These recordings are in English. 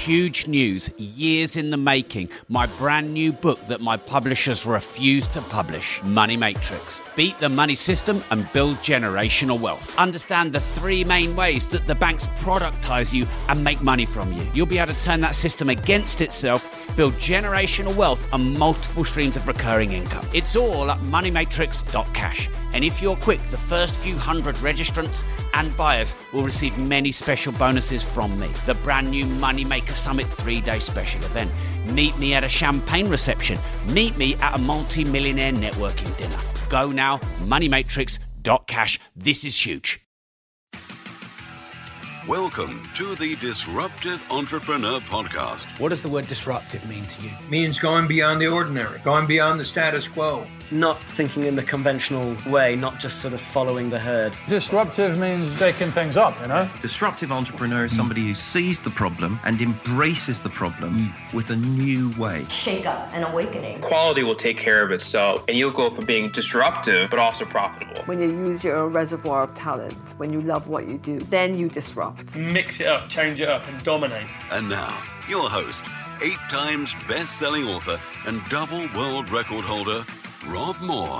huge news, years in the making. My brand new book that my publishers refuse to publish, Money Matrix. Beat the money system and build generational wealth. Understand the three main ways that the banks productize you and make money from you. You'll be able to turn that system against itself, build generational wealth and multiple streams of recurring income. It's all at moneymatrix.cash. And if you're quick, the first few hundred registrants and buyers will receive many special bonuses from me. The brand new Moneymaker Summit 3-day special event. Meet me at a champagne reception. Meet me at a multi-millionaire networking dinner. Go now, moneymatrix.cash. This is huge. Welcome to the Disruptive Entrepreneur Podcast. What does the word disruptive mean to you? Means going beyond the ordinary, going beyond the status quo. Not thinking in the conventional way, not just sort of following the herd. Disruptive means shaking things up, you know? Disruptive entrepreneur is somebody who sees the problem and embraces the problem with a new way. Shake up and awakening. Quality will take care of itself, and you'll go from being disruptive but also profitable. When you use your reservoir of talent, when you love what you do, then you disrupt. Mix it up, change it up, and dominate. And now, your host, 8 times best-selling author and double world record holder, Rob Moore.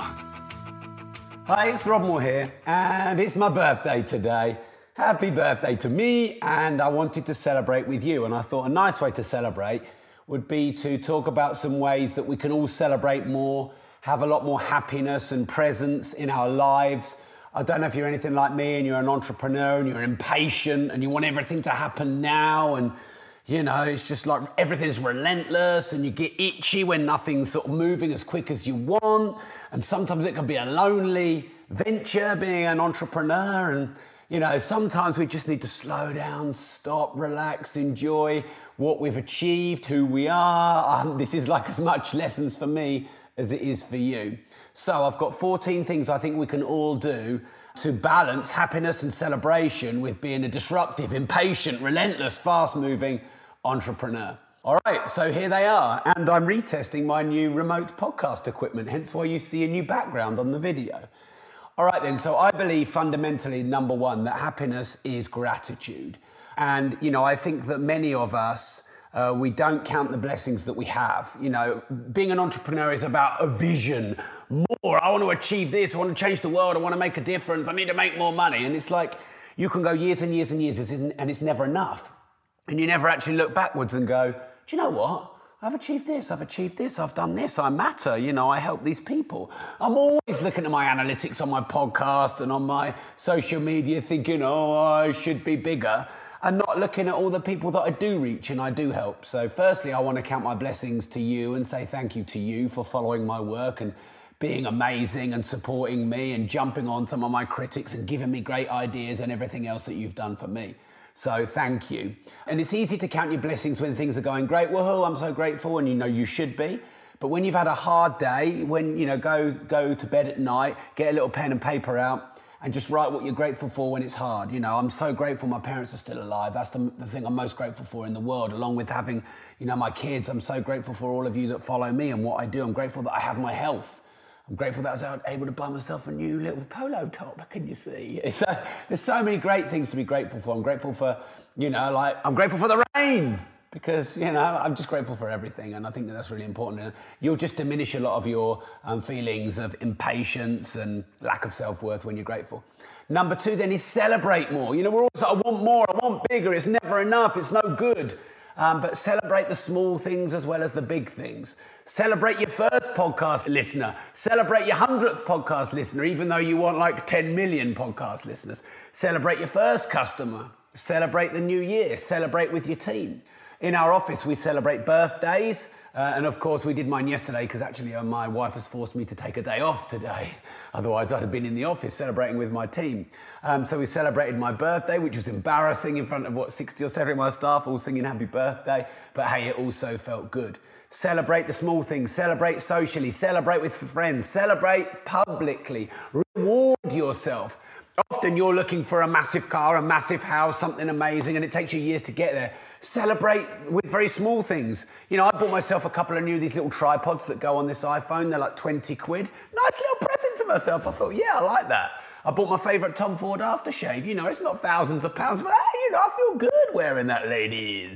Hi, it's Rob Moore here, and it's my birthday today. Happy birthday to me, and I wanted to celebrate with you. And I thought a nice way to celebrate would be to talk about some ways that we can all celebrate more, have a lot more happiness and presence in our lives. I don't know if you're anything like me and you're an entrepreneur and you're impatient and you want everything to happen now, and you know, it's just like everything's relentless and you get itchy when nothing's sort of moving as quick as you want. And sometimes it can be a lonely venture being an entrepreneur. And, you know, sometimes we just need to slow down, stop, relax, enjoy what we've achieved, who we are. This is like as much lessons for me as it is for you. So I've got 14 things I think we can all do to balance happiness and celebration with being a disruptive, impatient, relentless, fast-moving entrepreneur. All right, so here they are. And I'm retesting my new remote podcast equipment, hence why you see a new background on the video. All right then, so I believe fundamentally, number one, that happiness is gratitude. And, you know, I think that many of us, we don't count the blessings that we have. You know, being an entrepreneur is about a vision, more. I want to achieve this. I want to change the world. I want to make a difference. I need to make more money. And it's like you can go years and years and years and it's never enough. And you never actually look backwards and go, do you know what? I've achieved this, I've done this, I matter, you know, I help these people. I'm always looking at my analytics on my podcast and on my social media thinking, oh, I should be bigger, and not looking at all the people that I do reach and I do help. So firstly, I want to count my blessings to you and say thank you to you for following my work and being amazing and supporting me and jumping on some of my critics and giving me great ideas and everything else that you've done for me. So thank you. And it's easy to count your blessings when things are going great. Woohoo, I'm so grateful, and you know you should be. But when you've had a hard day, when you know go to bed at night, get a little pen and paper out and just write what you're grateful for when it's hard. You know, I'm so grateful my parents are still alive. That's the thing I'm most grateful for in the world, along with having, you know, my kids. I'm so grateful for all of you that follow me and what I do. I'm grateful that I have my health. I'm grateful that I was able to buy myself a new little polo top, can you see? There's so many great things to be grateful for. I'm grateful for, you know, like, I'm grateful for the rain because, you know, I'm just grateful for everything. And I think that that's really important. And you'll just diminish a lot of your feelings of impatience and lack of self-worth when you're grateful. Number two then is celebrate more. You know, we're always like, I want more, I want bigger, it's never enough, it's no good. But celebrate the small things as well as the big things. Celebrate your first podcast listener. Celebrate your 100th podcast listener, even though you want like 10 million podcast listeners. Celebrate your first customer. Celebrate the new year. Celebrate with your team. In our office, we celebrate birthdays. And of course, we did mine yesterday because actually my wife has forced me to take a day off today. Otherwise, I'd have been in the office celebrating with my team. So we celebrated my birthday, which was embarrassing in front of 60 or 70 of my staff all singing happy birthday. But hey, it also felt good. Celebrate the small things. Celebrate socially. Celebrate with friends. Celebrate publicly. Reward yourself. Often you're looking for a massive car, a massive house, something amazing, and it takes you years to get there. Celebrate with very small things. You know, I bought myself a couple of these little tripods that go on this iPhone. They're like 20 quid. Nice little present to myself. I thought, yeah, I like that. I bought my favourite Tom Ford aftershave. You know, it's not thousands of pounds, but hey, you know, I feel good wearing that, ladies.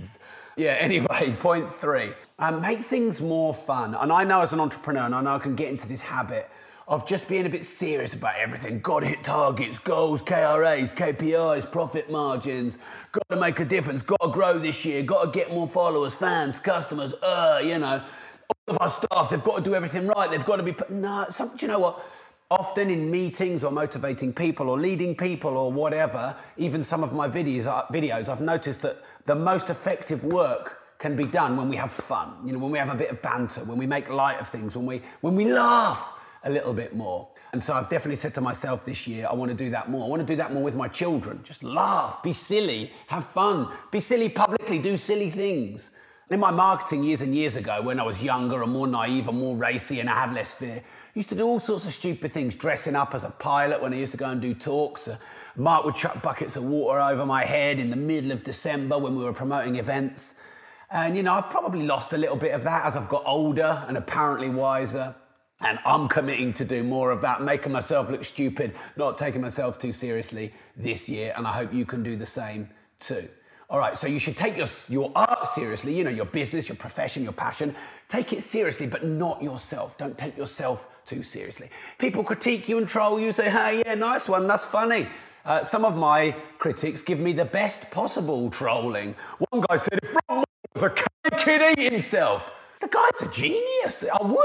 Yeah, anyway, point 3. Make things more fun. And I know as an entrepreneur, and I know I can get into this habit of just being a bit serious about everything. Got to hit targets, goals, KRAs, KPIs, profit margins. Got to make a difference. Got to grow this year. Got to get more followers, fans, customers. You know, all of our staff, they've got to do everything right. They've got to be... No, do you know what? Often in meetings or motivating people or leading people or whatever, even some of my videos, I've noticed that the most effective work can be done when we have fun. You know, when we have a bit of banter, when we make light of things, when we laugh a little bit more. And so I've definitely said to myself this year, I want to do that more. I want to do that more with my children. Just laugh, be silly, have fun, be silly publicly, do silly things. In my marketing years and years ago, when I was younger and more naive and more racy and I had less fear, I used to do all sorts of stupid things, dressing up as a pilot when I used to go and do talks. Mark would chuck buckets of water over my head in the middle of December when we were promoting events. And, you know, I've probably lost a little bit of that as I've got older and apparently wiser. And I'm committing to do more of that, making myself look stupid, not taking myself too seriously this year. And I hope you can do the same too. All right, so you should take your art seriously, you know, your business, your profession, your passion. Take it seriously, but not yourself. Don't take yourself too seriously. People critique you and troll you, say, hey, yeah, nice one, that's funny. Some of my critics give me the best possible trolling. One guy said, if Rob was a cake, he'd eat himself. The guy's a genius.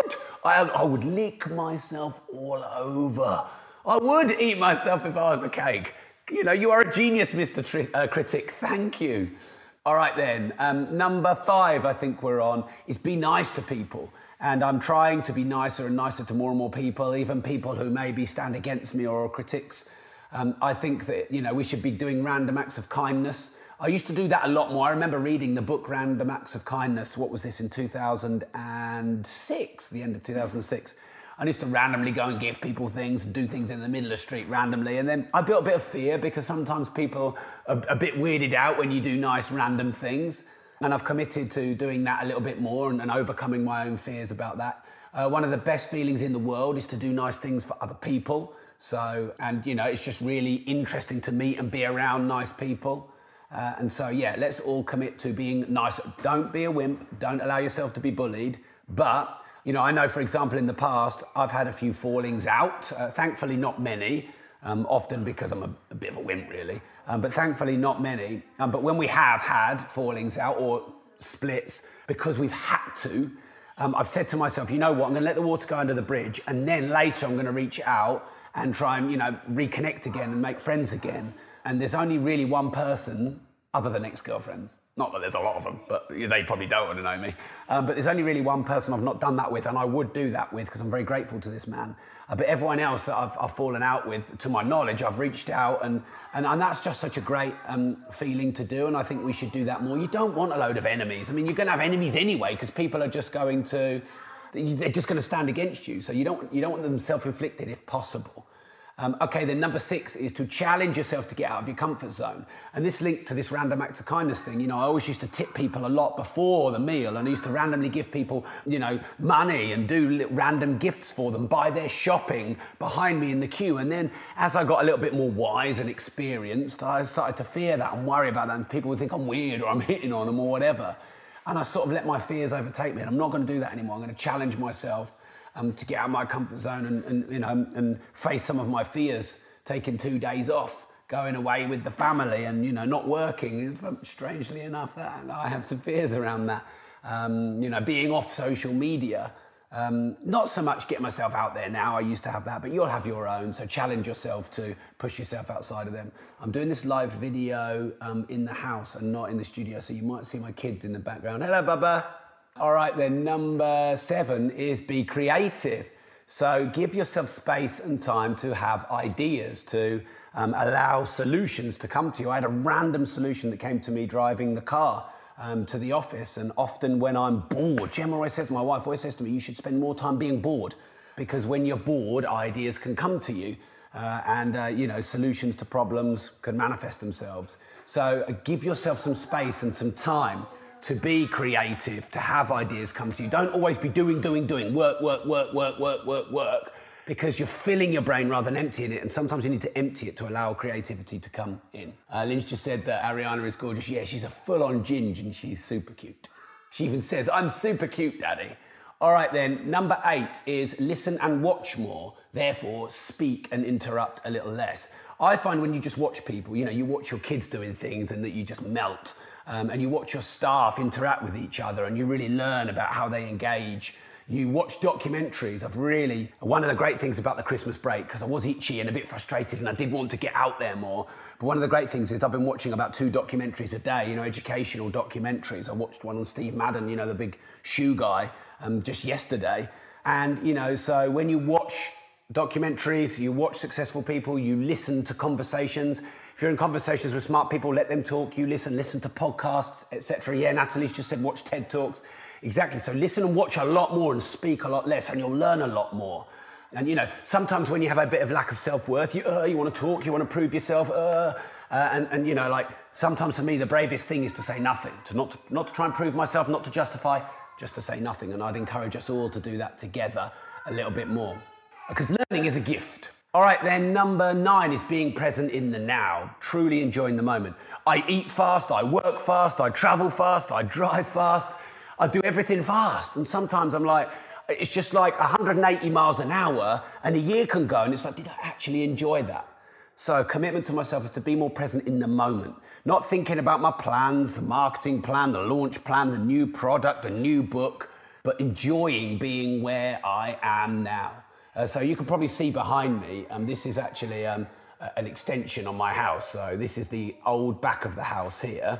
I would lick myself all over. I would eat myself if I was a cake. You know, you are a genius, Mr. Critic. Thank you. All right, then. Number 5, I think we're on, is be nice to people. And I'm trying to be nicer and nicer to more and more people, even people who maybe stand against me or are critics. I think that, you know, we should be doing random acts of kindness. I used to do that a lot more. I remember reading the book Random Acts of Kindness. What was this, in 2006, the end of 2006. I used to randomly go and give people things and do things in the middle of the street randomly. And then I built a bit of fear because sometimes people are a bit weirded out when you do nice random things. And I've committed to doing that a little bit more and overcoming my own fears about that. One of the best feelings in the world is to do nice things for other people. So, and you know, it's just really interesting to meet and be around nice people. And so, yeah, let's all commit to being nice. Don't be a wimp. Don't allow yourself to be bullied. But, you know, I know, for example, in the past, I've had a few fallings out. Thankfully, not many. Often because I'm a bit of a wimp, really. But thankfully, not many. But when we have had fallings out or splits, because we've had to, I've said to myself, you know what, I'm going to let the water go under the bridge, and then later I'm going to reach out and try and, you know, reconnect again and make friends again. And there's only really one person, other than ex-girlfriends. Not that there's a lot of them, but they probably don't want to know me. But there's only really one person I've not done that with, and I would do that with because I'm very grateful to this man. But everyone else that I've fallen out with, to my knowledge, I've reached out, and that's just such a great feeling to do, and I think we should do that more. You don't want a load of enemies. I mean, you're going to have enemies anyway because people are just going to, they're just going to stand against you. So you don't want them self-inflicted if possible. Okay, then number 6 is to challenge yourself to get out of your comfort zone. And this linked to this random act of kindness thing. You know, I always used to tip people a lot before the meal, and I used to randomly give people, you know, money and do random gifts for them, buy their shopping behind me in the queue. And then as I got a little bit more wise and experienced, I started to fear that and worry about that, and people would think I'm weird or I'm hitting on them or whatever. And I sort of let my fears overtake me, and I'm not going to do that anymore. I'm going to challenge myself to get out of my comfort zone and face some of my fears, taking 2 days off, going away with the family and, you know, not working. Strangely enough, that I have some fears around that. You know, being off social media, not so much get myself out there now. I used to have that, but you'll have your own. So challenge yourself to push yourself outside of them. I'm doing this live video in the house and not in the studio, so you might see my kids in the background. Hello, Bubba. All right, then number 7 is be creative. So give yourself space and time to have ideas, to allow solutions to come to you. I had a random solution that came to me driving the car to the office, and often when I'm bored, Gemma always says, my wife always says to me, you should spend more time being bored, because when you're bored, ideas can come to you. You know, solutions to problems can manifest themselves. So give yourself some space and some time to be creative, to have ideas come to you. Don't always be doing, work. because you're filling your brain rather than emptying it, and sometimes you need to empty it to allow creativity to come in. Lynch just said that Ariana is gorgeous. Yeah, she's a full-on ginge and she's super cute. She even says, I'm super cute, Daddy. All right then, number 8 is listen and watch more, therefore speak and interrupt a little less. I find when you just watch people, you watch your kids doing things and that you just melt, and you watch your staff interact with each other and you really learn about how they engage. You watch documentaries. One of the great things about the Christmas break, because I was itchy and a bit frustrated and I did want to get out there more, but one of the great things is I've been watching about 2 documentaries a day, educational documentaries. I watched one on Steve Madden, the big shoe guy, just yesterday. And, so when you watch documentaries, you watch successful people, you listen to conversations. If you're in conversations with smart people, let them talk, you listen to podcasts, etc. Yeah, Natalie's just said watch TED Talks. Exactly, so listen and watch a lot more and speak a lot less and you'll learn a lot more. And sometimes when you have a bit of lack of self-worth, you want to talk, you want to prove yourself, sometimes for me the bravest thing is to say nothing, not to try and prove myself, not to justify, just to say nothing. And I'd encourage us all to do that together a little bit more. Because learning is a gift. All right, then number 9 is being present in the now, truly enjoying the moment. I eat fast, I work fast, I travel fast, I drive fast, I do everything fast. And sometimes I'm like, it's just like 180 miles an hour and a year can go and it's like, did I actually enjoy that? So commitment to myself is to be more present in the moment, not thinking about my plans, the marketing plan, the launch plan, the new product, the new book, but enjoying being where I am now. So you can probably see behind me, this is actually an extension on my house. So this is the old back of the house here.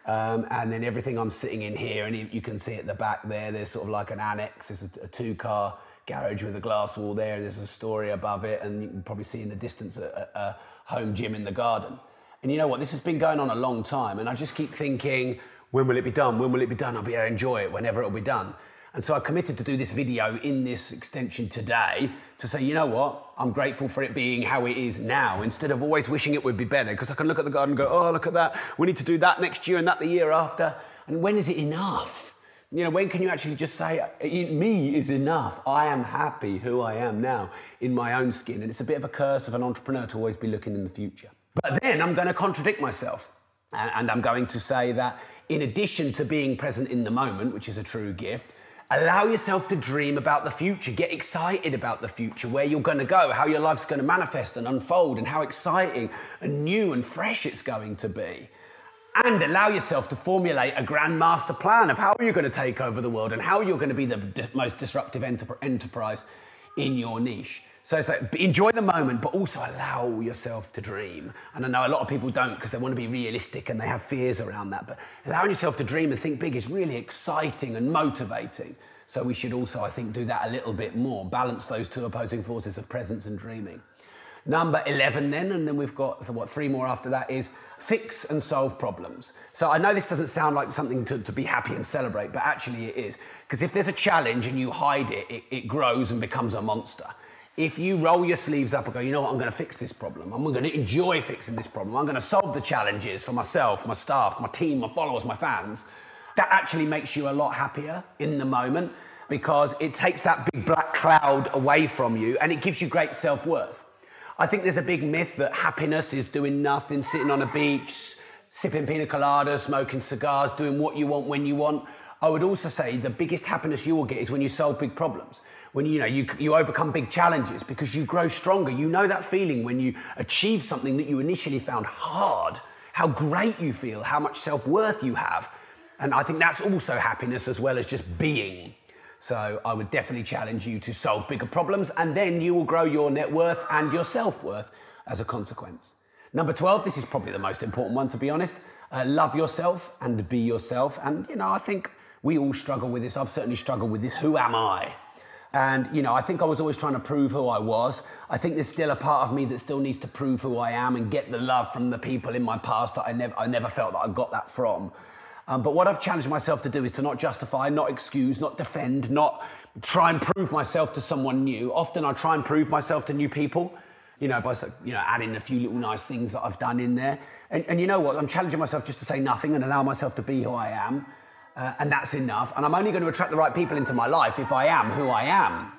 And then everything I'm sitting in here, and you can see at the back there's sort of like an annex. There's a 2-car garage with a glass wall there. There's a story above it, and you can probably see in the distance a home gym in the garden. And you know what? This has been going on a long time, and I just keep thinking, when will it be done? When will it be done? I'll be able to enjoy it whenever it'll be done. And so I committed to do this video in this extension today to say, you know what? I'm grateful for it being how it is now, instead of always wishing it would be better, because I can look at the garden and go, oh, look at that. We need to do that next year and that the year after. And when is it enough? When can you actually just say, me is enough. I am happy who I am now in my own skin. And it's a bit of a curse of an entrepreneur to always be looking in the future. But then I'm going to contradict myself. And I'm going to say that in addition to being present in the moment, which is a true gift, allow yourself to dream about the future. Get excited about the future, where you're going to go, how your life's going to manifest and unfold, and how exciting and new and fresh it's going to be. And allow yourself to formulate a grand master plan of how you're going to take over the world and how you're going to be the most disruptive enterprise in your niche. So it's like, enjoy the moment, but also allow yourself to dream. And I know a lot of people don't, because they want to be realistic and they have fears around that. But allowing yourself to dream and think big is really exciting and motivating. So we should also, I think, do that a little bit more. Balance those 2 opposing forces of presence and dreaming. Number 11 then, and then we've got, 3 more after that, is fix and solve problems. So I know this doesn't sound like something to be happy and celebrate, but actually it is. Because if there's a challenge and you hide it, it grows and becomes a monster. If you roll your sleeves up and go, you know what, I'm going to fix this problem. I'm going to enjoy fixing this problem. I'm going to solve the challenges for myself, my staff, my team, my followers, my fans. That actually makes you a lot happier in the moment, because it takes that big black cloud away from you and it gives you great self-worth. I think there's a big myth that happiness is doing nothing, sitting on a beach, sipping pina coladas, smoking cigars, doing what you want when you want. I would also say the biggest happiness you will get is when you solve big problems. When you overcome big challenges, because you grow stronger. You know that feeling when you achieve something that you initially found hard, how great you feel, how much self-worth you have. And I think that's also happiness as well as just being. So I would definitely challenge you to solve bigger problems, and then you will grow your net worth and your self-worth as a consequence. Number 12, this is probably the most important one, to be honest. Love yourself and be yourself. And, I think we all struggle with this. I've certainly struggled with this. Who am I? And, I think I was always trying to prove who I was. I think there's still a part of me that still needs to prove who I am and get the love from the people in my past that I never felt that I got that from. But what I've challenged myself to do is to not justify, not excuse, not defend, not try and prove myself to someone new. Often I try and prove myself to new people, by adding a few little nice things that I've done in there. And you know what? I'm challenging myself just to say nothing and allow myself to be who I am. And that's enough. And I'm only going to attract the right people into my life if I am who I am.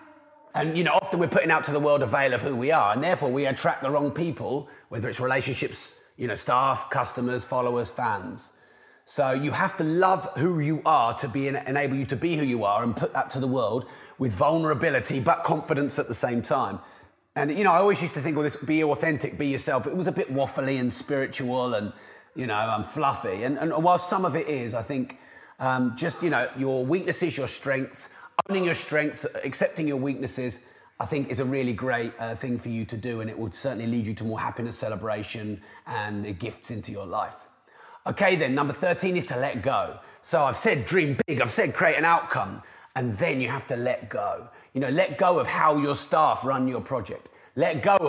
And, you know, often we're putting out to the world a veil of who we are, and therefore we attract the wrong people, whether it's relationships, you know, staff, customers, followers, fans. So you have to love who you are to enable you to be who you are and put that to the world with vulnerability but confidence at the same time. And, you know, I always used to think, well, this be authentic, be yourself. It was a bit waffly and spiritual and, you know, fluffy. And while some of it is, I think just, you know, your weaknesses, your strengths, owning your strengths, accepting your weaknesses, I think is a really great thing for you to do, and it would certainly lead you to more happiness, celebration, and gifts into your life. Okay then, number 13 is to let go. So I've said dream big, I've said create an outcome, and then you have to let go. You know, let go of how your staff run your project. Let go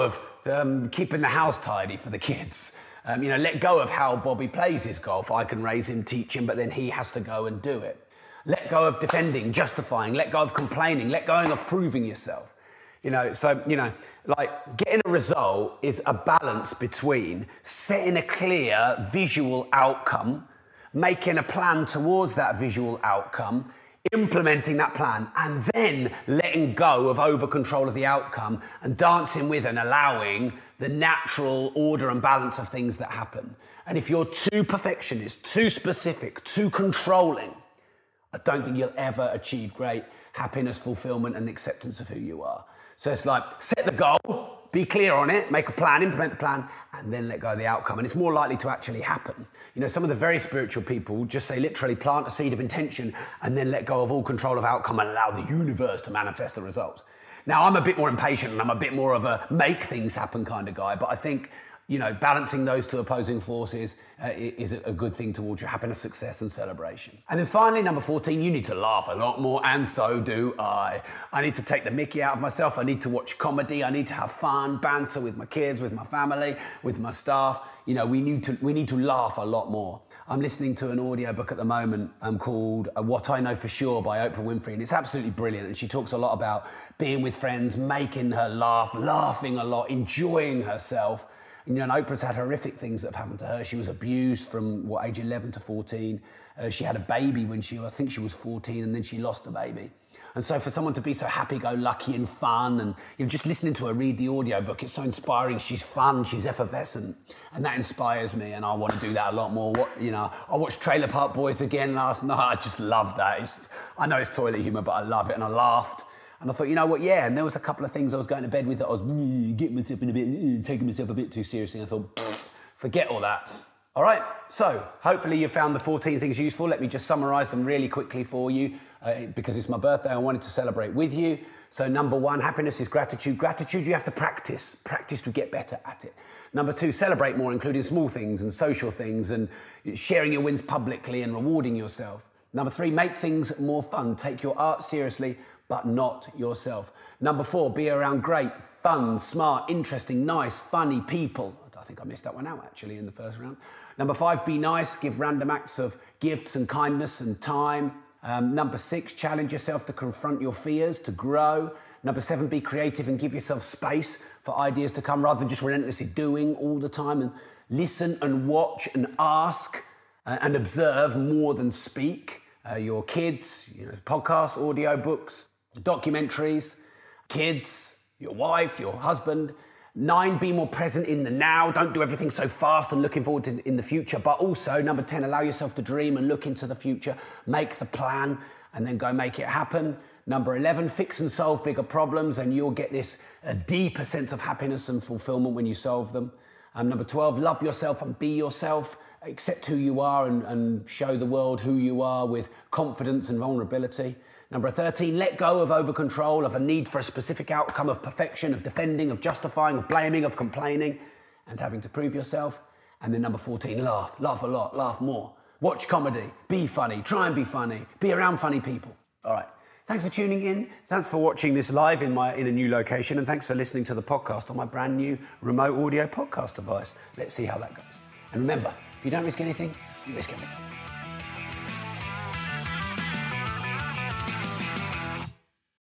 of keeping the house tidy for the kids. You know, let go of how Bobby plays his golf. I can raise him, teach him, but then he has to go and do it. Let go of defending, justifying, let go of complaining, let go of proving yourself. You know, so, you know, like getting a result is a balance between setting a clear visual outcome, making a plan towards that visual outcome, implementing that plan, and then letting go of over control of the outcome and dancing with and allowing the natural order and balance of things that happen. And if you're too perfectionist, too specific, too controlling, I don't think you'll ever achieve great happiness, fulfillment, and acceptance of who you are. So it's like, set the goal, be clear on it, make a plan, implement the plan, and then let go of the outcome. And it's more likely to actually happen. You know, some of the very spiritual people just say literally plant a seed of intention and then let go of all control of outcome and allow the universe to manifest the results. Now, I'm a bit more impatient and I'm a bit more of a make things happen kind of guy, but I think, you know, balancing those two opposing forces is a good thing towards your happiness, success, and celebration. And then finally, number 14, you need to laugh a lot more, and so do I. I need to take the mickey out of myself. I need to watch comedy. I need to have fun, banter with my kids, with my family, with my staff. You know, we need to laugh a lot more. I'm listening to an audiobook at the moment called What I Know For Sure by Oprah Winfrey, and it's absolutely brilliant. And she talks a lot about being with friends, making her laugh, laughing a lot, enjoying herself. You know, and Oprah's had horrific things that have happened to her. She was abused from, age 11 to 14. She had a baby when I think she was 14, and then she lost the baby. And so for someone to be so happy-go-lucky and fun, and you know, just listening to her read the audiobook, it's so inspiring. She's fun, she's effervescent, and that inspires me, and I want to do that a lot more. I watched Trailer Park Boys again last night. I just love that. I know it's toilet humour, but I love it, and I laughed. And I thought, you know what, yeah, and there was a couple of things I was going to bed with that I was getting myself in a bit, taking myself a bit too seriously. And I thought, forget all that. All right, so hopefully you found the 14 things useful. Let me just summarise them really quickly for you because it's my birthday. I wanted to celebrate with you. So number 1, happiness is gratitude. Gratitude you have to practice. Practice to get better at it. Number 2, celebrate more, including small things and social things and sharing your wins publicly and rewarding yourself. Number 3, make things more fun. Take your art seriously, but not yourself. Number 4, be around great, fun, smart, interesting, nice, funny people. I think I missed that one out actually in the first round. Number 5, be nice, give random acts of gifts and kindness and time. Number 6, challenge yourself to confront your fears, to grow. Number 7, be creative and give yourself space for ideas to come rather than just relentlessly doing all the time. And listen and watch and ask and observe more than speak. Your kids, podcasts, audio books, documentaries, kids, your wife, your husband. 9, be more present in the now. Don't do everything so fast and looking forward to in the future. But also, number 10, allow yourself to dream and look into the future. Make the plan and then go make it happen. Number 11, fix and solve bigger problems, and you'll get this deeper sense of happiness and fulfillment when you solve them. Number 12, love yourself and be yourself. Accept who you are and show the world who you are with confidence and vulnerability. Number 13, let go of over-control, of a need for a specific outcome, of perfection, of defending, of justifying, of blaming, of complaining, and having to prove yourself. And then number 14, laugh a lot, laugh more. Watch comedy, be funny, try and be funny, be around funny people. All right, thanks for tuning in. Thanks for watching this live in a new location, and thanks for listening to the podcast on my brand new remote audio podcast device. Let's see how that goes. And remember, if you don't risk anything, you risk everything.